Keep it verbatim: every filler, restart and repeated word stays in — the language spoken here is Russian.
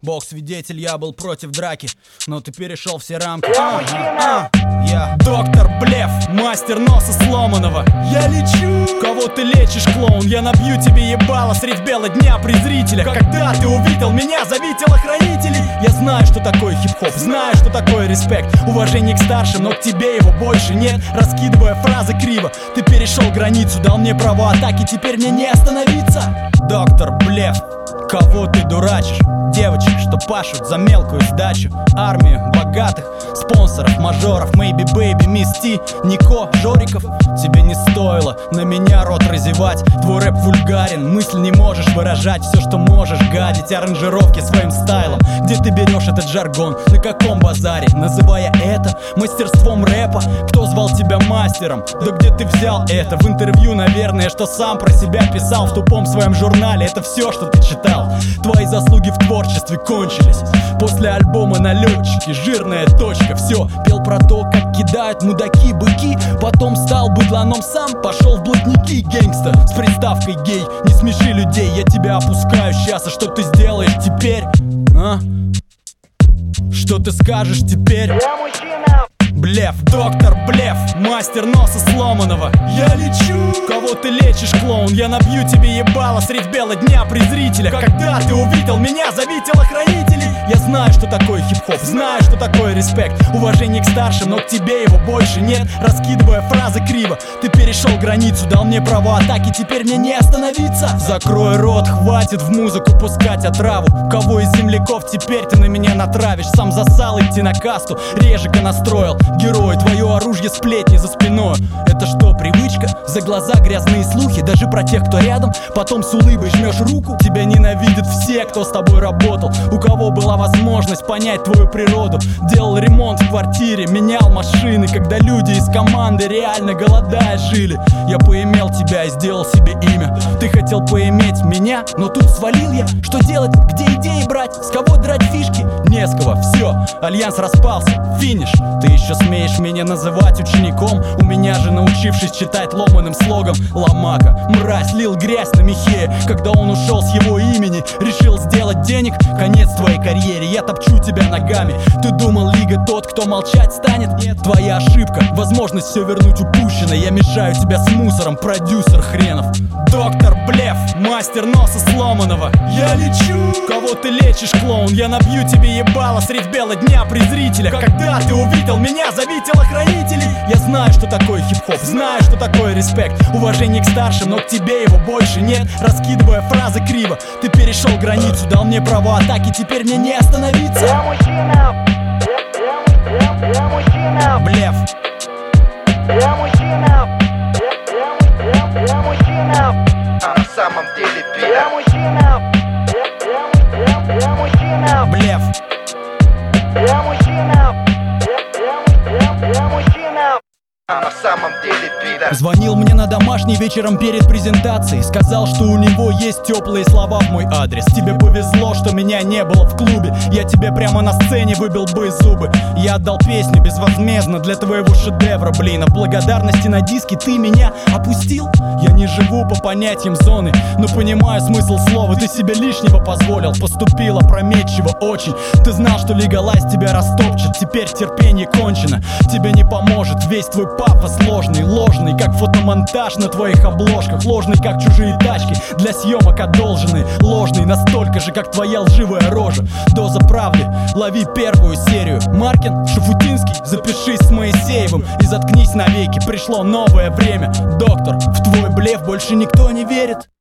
Бог свидетель, я был против драки, но ты перешел все рамки. а, а, а. Я доктор Блеф, мастер носа сломанного. Я лечу. Кого ты лечишь, клоун? Я набью тебе ебало средь бела дня презрителя. Когда ты увидел меня, зови телохранителей. Я знаю, что такое хип-хоп, знаю, что такое респект, уважение к старшим, но к тебе его больше нет. Раскидывая фразы криво, ты перешел границу, дал мне право атаки, теперь мне не остановиться. Доктор Блеф, кого ты дурачишь? Девочек, что пашут за мелкую сдачу. Армию богатых спонсоров, мажоров, Maybe Baby, Miss T, Нико, Жориков. Тебе не стоило на меня рот разевать. Твой рэп вульгарен, мысль не можешь выражать. Все, что можешь, гадить аранжировки своим стайлом. Где ты берешь этот жаргон, на каком базаре? Называя это мастерством рэпа. Кто звал тебя мастером? Да где ты взял это? В интервью, наверное, что сам про себя писал в тупом своем журнале. Это все, что ты читал. Твои заслуги в творчестве кончились после альбома «Налетчики», жирная точка. Все, пел про то, как кидают мудаки быки. Потом стал быдланом сам, пошел в блатники. Гэнгста с приставкой гей, не смеши людей. Я тебя опускаю сейчас, а что ты сделаешь теперь? А? Что ты скажешь теперь? Я мужчина. Блеф, доктор Блеф, мастер носа сломанного. Я лечу. Кого ты лечишь, клоун? Я набью тебе ебало средь бела дня презрителя. Когда ты увидел меня, зови телохранителей. Я знаю, что такое хип-хоп, знаю, что такое респект, уважение к старшим, но к тебе его больше нет. Раскидывая фразы криво, ты перешел границу, дал мне право атаки, теперь мне не остановиться. Закрой рот, хватит в музыку пускать отраву. Кого из земляков теперь ты на меня натравишь? Сам засал идти на касту, режика настроил. Герой, твое оружие сплетни за спиной. Это что, привычка? За глаза грязные слухи, даже про тех, кто рядом. Потом с улыбой жмешь руку. Тебя ненавидят все, кто с тобой работал, у кого была возможность понять твою природу. Делал ремонт в квартире, менял машины, когда люди из команды реально голодая жили. Я поимел тебя и сделал себе имя. Ты хотел поиметь меня, но тут свалил я. Что делать? Где идеи брать? С кого драть фишки? Не с кого, все, альянс распался, финиш. Ты еще смеешь меня называть учеником? У меня же, научившись читать ломаным слогом, ломака, мразь, лил грязь на Михея. Когда он ушел с его имени, решил сделать денег. Конец твоей карьере, я топчу тебя ногами. Ты думал, лига тот, кто молчать станет? Нет, твоя ошибка, возможность все вернуть упущено. Я мешаю тебя с мусором, продюсер хренов. Доктор Блеф, мастер носа сломанного. Я лечу. Кого ты лечишь, клоун? Я набью тебе ебало средь бела дня презрителя. Когда ты увидел меня, зови телохранителей. Я знаю, что такое хип-хоп, знаю, что такое респект, уважение к старшим, но к тебе его больше нет. Раскидывая фразы криво, ты перешел границу, дал мне право атаки, теперь мне не остановиться. Я мужчина. Я, я, я, я мужчина. Блеф. Я мужчина. Я, я, я мужчина. А на самом деле Я пидор. мужчина. Я, я, я, я мужчина. Блеф. Я мужчина. Я, я, я мужчина. А на самом деле пидор. Звонил мне на домашний вечером перед презентацией. Сказал, что у него есть теплые слова в мой адрес. Тебе повезло, что меня не было в клубе. Я тебе прямо на сцене выбил бы зубы. Я отдал песню безвозмездно для твоего шедевра, блин. А благодарности на диске ты меня опустил. Я не живу по понятиям зоны, но понимаю смысл слова. Ты себе лишнего позволил, поступил опрометчиво очень. Ты знал, что лигалайз тебя растопчет. Теперь терпение кончено, тебе не поможет. Весь твой пафос ложный, ложный, как фотомонтаж на твоих обложках. Ложный, как чужие тачки, для съемок одолженные. Ложный, настолько же, как твоя лживая рожа. Доза правды, лови первую серию. Маркин, Шафутинский, запишись с Моисеевым и заткнись навеки, пришло новое время. Доктор, в твой блеф больше никто не верит.